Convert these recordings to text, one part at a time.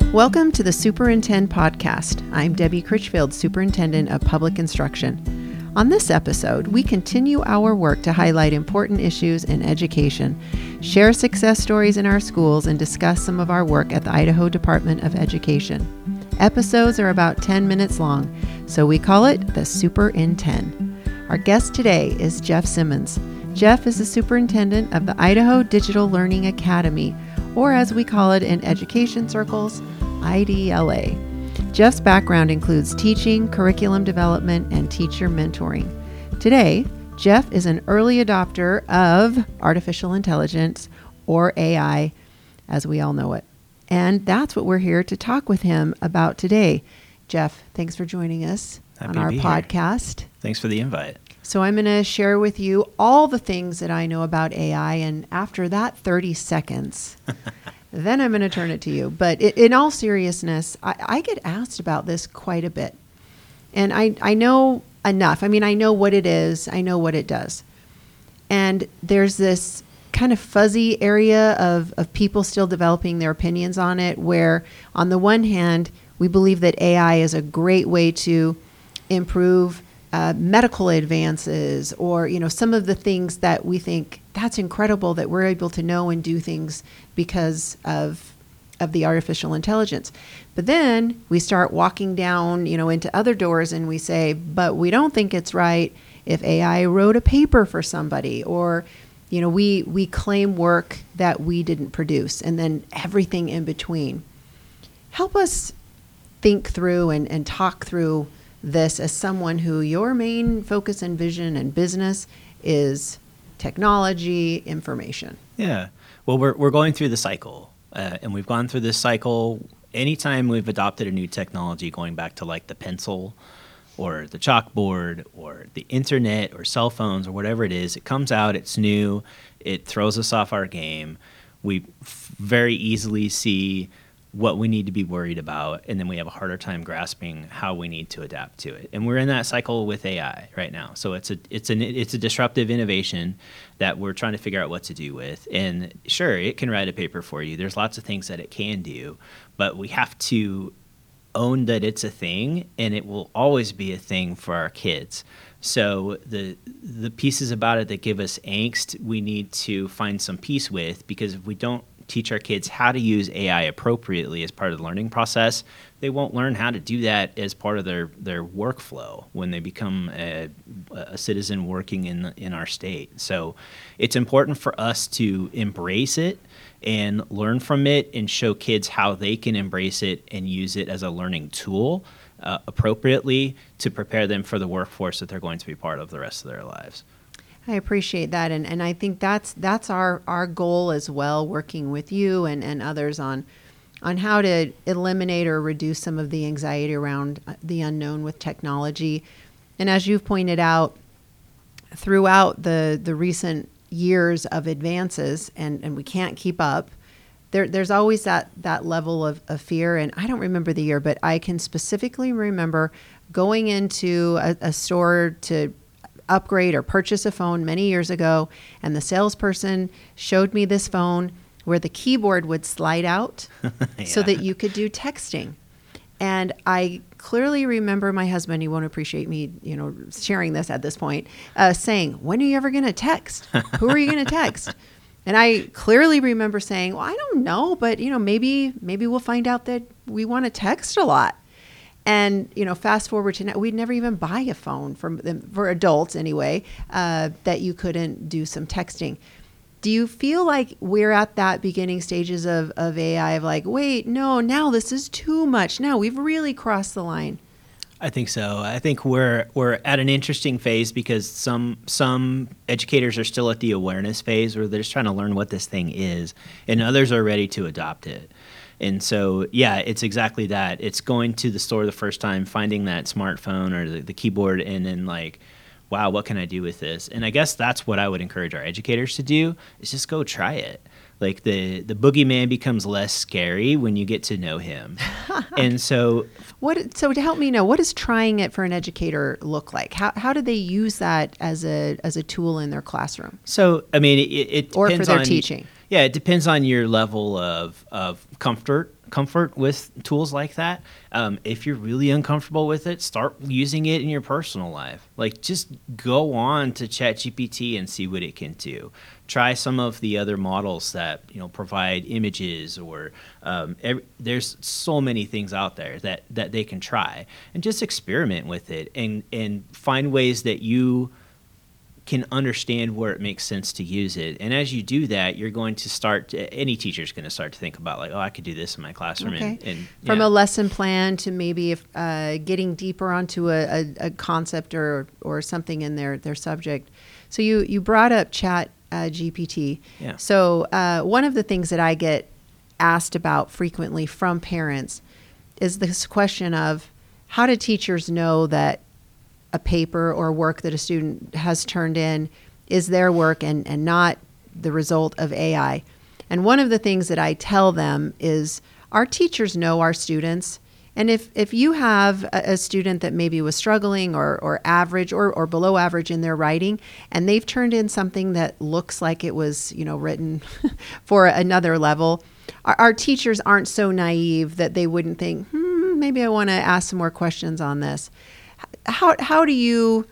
Welcome to the Superintend Podcast. I'm Debbie Critchfield, Superintendent of Public Instruction. On this episode, we continue our work to highlight important issues in education, share success stories in our schools, and discuss some of our work at the Idaho Department of Education. Episodes are about 10 minutes long, so we call it the Superintend. Our guest today is Jeff Simmons. Jeff is the superintendent of the Idaho Digital Learning Academy, or as we call it in education circles, IDLA. Jeff's background includes teaching, curriculum development, and teacher mentoring. Today, Jeff is an early adopter of artificial intelligence, or AI, as we all know it. And that's what we're here to talk with him about today. Jeff, thanks for joining us on our podcast. Thanks for the invite. So I'm going to share with you all the things that I know about AI, and after that 30 seconds, then I'm going to turn it to you. But in all seriousness, I get asked about this quite a bit. And I know enough. I mean, I know what it is. I know what it does. And there's this kind of fuzzy area of people still developing their opinions on it, where on the one hand, we believe that AI is a great way to improve medical advances, or some of the things that we think that's incredible that we're able to know and do things because of the artificial intelligence. But then we start walking down into other doors and we say, but we don't think it's right if AI wrote a paper for somebody, or we claim work that we didn't produce, and then everything in between. Help us think through and talk through this as someone who your main focus and vision and business is technology, information. Yeah. Well, we're going through the cycle, and we've gone through this cycle anytime we've adopted a new technology, going back to like the pencil or the chalkboard or the internet or cell phones or whatever it is. It comes out, it's new, it throws us off our game. We very easily see what we need to be worried about, and then we have a harder time grasping how we need to adapt to it. And we're in that cycle with AI right now. So it's a disruptive innovation that we're trying to figure out what to do with. And sure, it can write a paper for you. There's lots of things that it can do, but we have to own that it's a thing, and it will always be a thing for our kids. So the pieces about it that give us angst, we need to find some peace with, because if we don't teach our kids how to use AI appropriately as part of the learning process, they won't learn how to do that as part of their workflow when they become a citizen working in our state. So it's important for us to embrace it and learn from it and show kids how they can embrace it and use it as a learning tool appropriately to prepare them for the workforce that they're going to be part of the rest of their lives. I appreciate that, and I think that's our goal as well, working with you and others on how to eliminate or reduce some of the anxiety around the unknown with technology. And as you've pointed out, throughout the recent years of advances, and we can't keep up, there's always that level of fear. And I don't remember the year, but I can specifically remember going into a store to upgrade or purchase a phone many years ago, and the salesperson showed me this phone where the keyboard would slide out so that you could do texting. And I clearly remember my husband, he won't appreciate me, sharing this at this point, saying, "When are you ever going to text? Who are you going to text?" And I clearly remember saying, "Well, I don't know, but maybe we'll find out that we want to text a lot." And, fast forward to now, we'd never even buy a phone for adults anyway, that you couldn't do some texting. Do you feel like we're at that beginning stages of AI, of like, wait, no, now this is too much. Now we've really crossed the line? I think so. I think we're at an interesting phase, because some educators are still at the awareness phase, where they're just trying to learn what this thing is, and others are ready to adopt it. And so, yeah, it's exactly that. It's going to the store the first time, finding that smartphone or the keyboard, and then like, wow, what can I do with this? And I guess that's what I would encourage our educators to do, is just go try it. Like the boogeyman becomes less scary when you get to know him. And so to help me know, what does trying it for an educator look like? How do they use that as a tool in their classroom? So, I mean, it or depends for their on teaching. Yeah, it depends on your level of comfort comfort with tools like that. If you're really uncomfortable with it, start using it in your personal life. Like, just go on to ChatGPT and see what it can do. Try some of the other models that provide images, or there's so many things out there that they can try, and just experiment with it and find ways that you can understand where it makes sense to use it. And as you do that, you're going to start, any teacher's going to start to think about, like, oh, I could do this in my classroom. Okay. And From a lesson plan to maybe getting deeper onto a concept or something in their subject. So you brought up Chat GPT. Yeah. So one of the things that I get asked about frequently from parents is this question of, how do teachers know that a paper or work that a student has turned in is their work and not the result of AI? And one of the things that I tell them is, our teachers know our students. And if you have a student that maybe was struggling or average or below average in their writing, and they've turned in something that looks like it was written for another level, our teachers aren't so naive that they wouldn't think, maybe I want to ask some more questions on this. How would you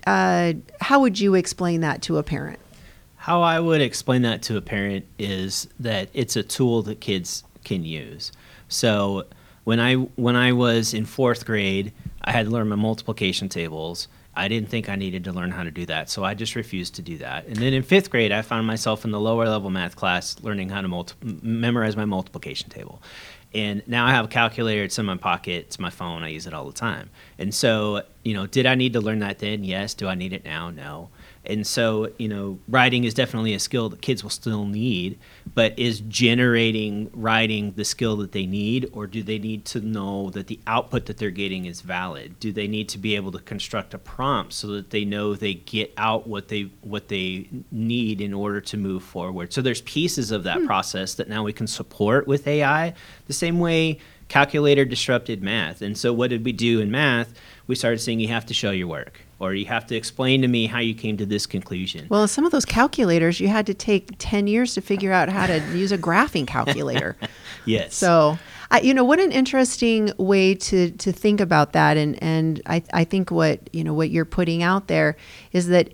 explain that to a parent? How I would explain that to a parent is that it's a tool that kids can use. So when I was in 4th grade, I had to learn my multiplication tables. I didn't think I needed to learn how to do that, so I just refused to do that. And then in 5th grade, I found myself in the lower level math class learning how to memorize my multiplication table. And now I have a calculator. It's in my pocket. It's my phone. I use it all the time. And so, did I need to learn that then? Yes. Do I need it now? No. And so, writing is definitely a skill that kids will still need, but is generating writing the skill that they need, or do they need to know that the output that they're getting is valid? Do they need to be able to construct a prompt so that they know they get out what they need in order to move forward? So there's pieces of that process that now we can support with AI, the same way calculator disrupted math. And so what did we do in math? We started saying, you have to show your work, or you have to explain to me how you came to this conclusion. Well, some of those calculators, you had to take 10 years to figure out how to use a graphing calculator. Yes. So, what an interesting way to think about that. And I think what you're putting out there is that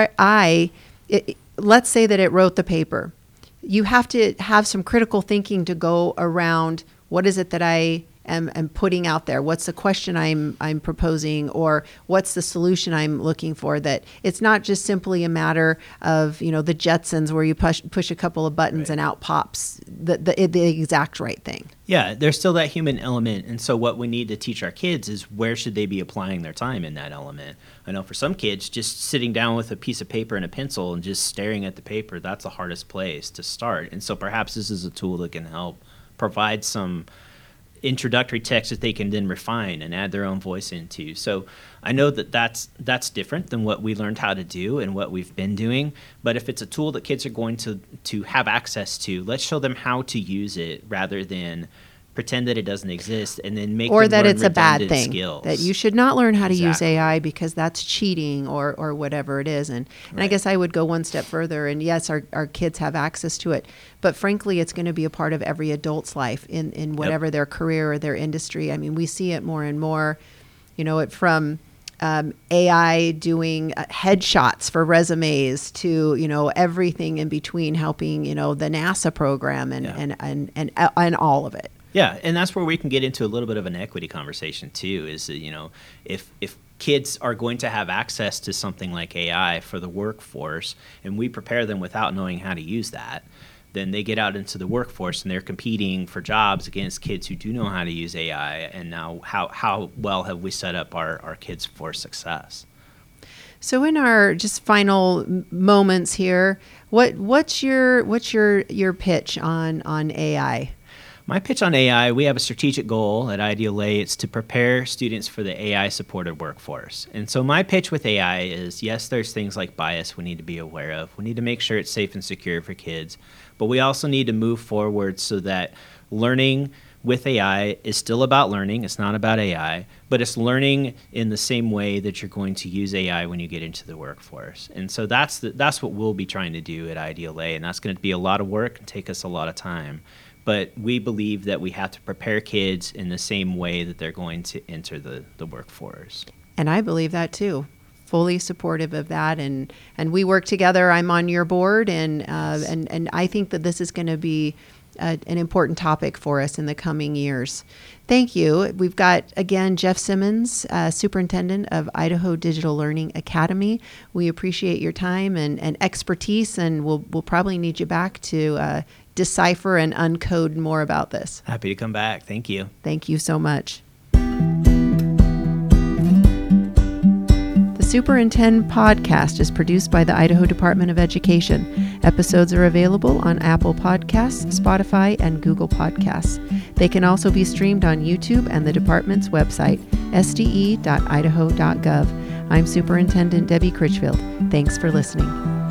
AI, let's say that it wrote the paper. You have to have some critical thinking to go around, what is it that I am putting out there? What's the question I'm proposing, or what's the solution I'm looking for? That it's not just simply a matter of the Jetsons where you push a couple of buttons and out pops the exact right thing. Yeah, there's still that human element. And so what we need to teach our kids is, where should they be applying their time in that element? I know for some kids, just sitting down with a piece of paper and a pencil and just staring at the paper, that's the hardest place to start. And so perhaps this is a tool that can help provide some introductory text that they can then refine and add their own voice into. So I know that that's different than what we learned how to do and what we've been doing. But if it's a tool that kids are going to have access to, let's show them how to use it rather than pretend that it doesn't exist and then make or them that learn it's a bad redundant thing, skills. that you should not learn how to use Exactly. AI because that's cheating or whatever it is. And I Right. guess I would go one step further, and yes, our kids have access to it, but frankly, it's going to be a part of every adult's life in whatever their career or their industry. I mean, we see it more and more, it from AI doing headshots for resumes to, everything in between, helping, the NASA program and all of it. Yeah, and that's where we can get into a little bit of an equity conversation too, is that, if kids are going to have access to something like AI for the workforce, and we prepare them without knowing how to use that, then they get out into the workforce and they're competing for jobs against kids who do know how to use AI. And now how well have we set up our kids for success? So in our just final moments here, what's your pitch on AI? My pitch on AI, we have a strategic goal at Ideal A. It's to prepare students for the AI-supported workforce. And so my pitch with AI is, yes, there's things like bias we need to be aware of. We need to make sure it's safe and secure for kids. But we also need to move forward so that learning with AI is still about learning. It's not about AI, but it's learning in the same way that you're going to use AI when you get into the workforce. And so that's what we'll be trying to do at Ideal A, and that's going to be a lot of work and take us a lot of time. but we believe that we have to prepare kids in the same way that they're going to enter the workforce. And I believe that too. Fully supportive of that, and we work together. I'm on your board, and I think that this is going to be an important topic for us in the coming years. Thank you. We've got, again, Jeff Simmons, Superintendent of Idaho Digital Learning Academy. We appreciate your time and expertise, and we'll probably need you back to decipher and uncode more about this. Happy to come back. Thank you. Thank you so much. The Superintend podcast is produced by the Idaho Department of Education. Episodes are available on Apple Podcasts, Spotify, and Google Podcasts. They can also be streamed on YouTube and the department's website, sde.idaho.gov. I'm Superintendent Debbie Critchfield. Thanks for listening.